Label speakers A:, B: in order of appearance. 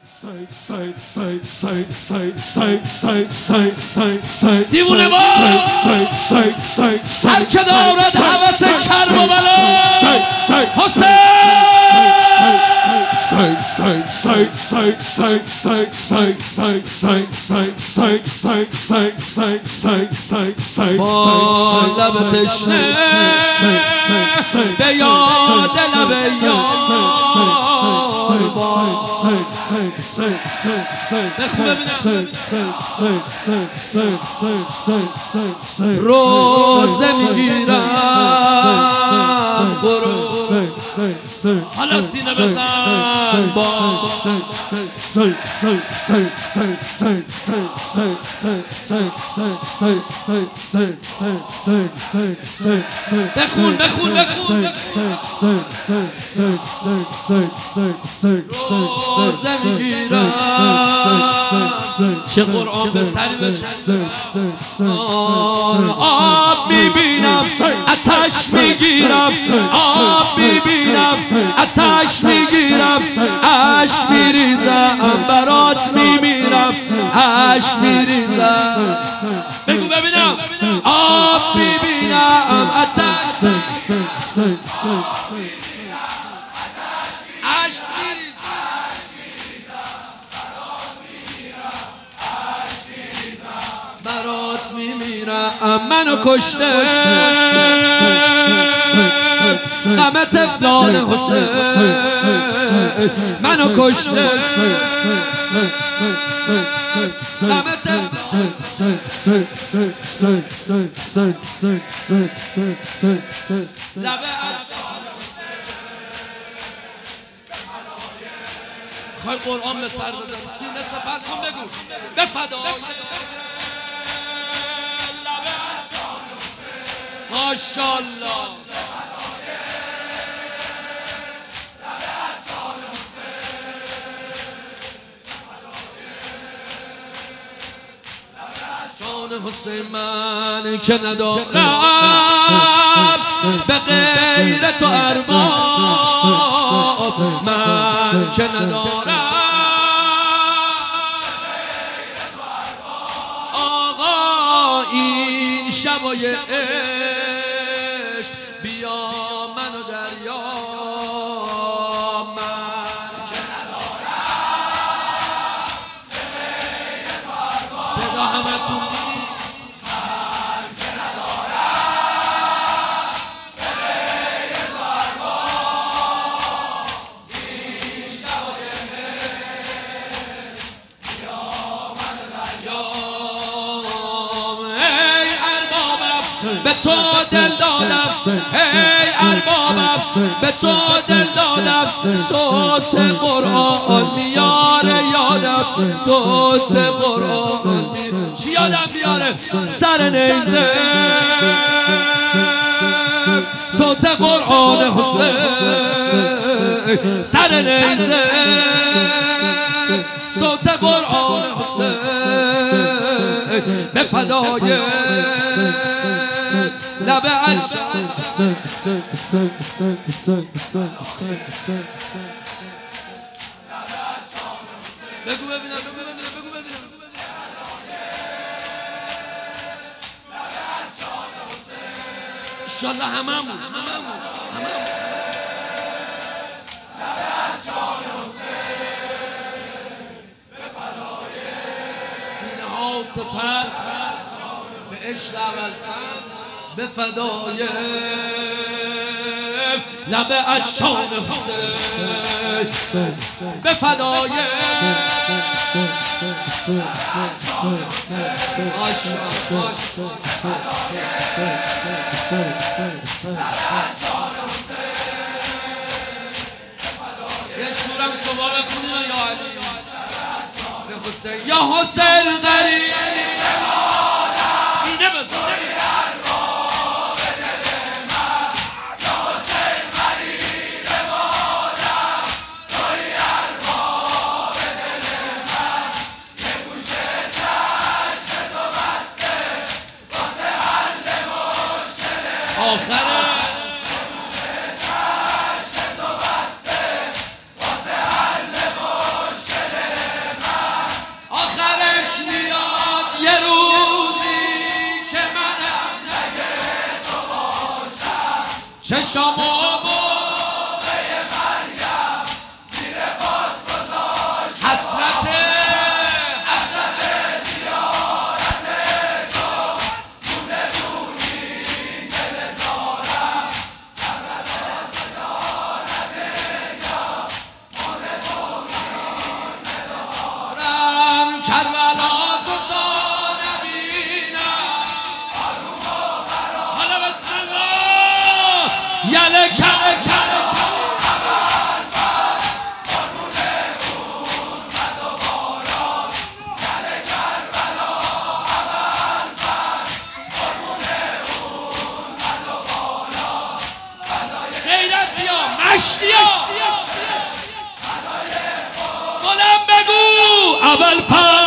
A: دیوونه وار هر که دارد حوث کرب و بلا حسین با لب تشنه به یاد لب یار روزه میگیرم برو حالا سینه بزن با بخون بخون بخون روزه میگیرم چه قرآن به سر بشن آب میبینم آتش میگیرم آب میبینم آتش میگیرم عشق میریزم برات میمیرم عشق میریزم بگو ببینم آب میبینم آتش عشق برات میمیرم منو کشته غم طفلان حسین منو کشته غم لبه خواهی قرآن به سر بزنی سینه صفت کن بگو به فدای ماشاءالله جان حسین من که ندارم به غیر تو ارباب من که ندارم آقا این شبای عشق بیا منو دریا من که ندارم به غیر تو ارباب صدا همتون من که ندارم به غیر تو ارباب این شبای عشق بیا منو دریا به تو دل دادم ای اربابم به تو دل دادم صوت قرآن میاره یادم صوت قرآن چی یادم بیاره سر نیزه صوت قرآن حسین سر نیزه صوت قرآن حسین به فدای لب عشق بگو ببینم بگو ببینم انشالله هممون سینه ها سپر به عشق اول به فدای لب عشان حسین به فدای یه شورم شما بخونیم یا علی به حسین یا حسین غریب سینه بزن آخره چشام حسرت
B: زیارت تو مونده تو این دل زارم حسرت زیارت تو مونده تو این دل زارم
A: کربلا تو تا نبینم
B: آروم و برام
A: حالا بسم الله یله کله کله مشتیا بلند بگو اول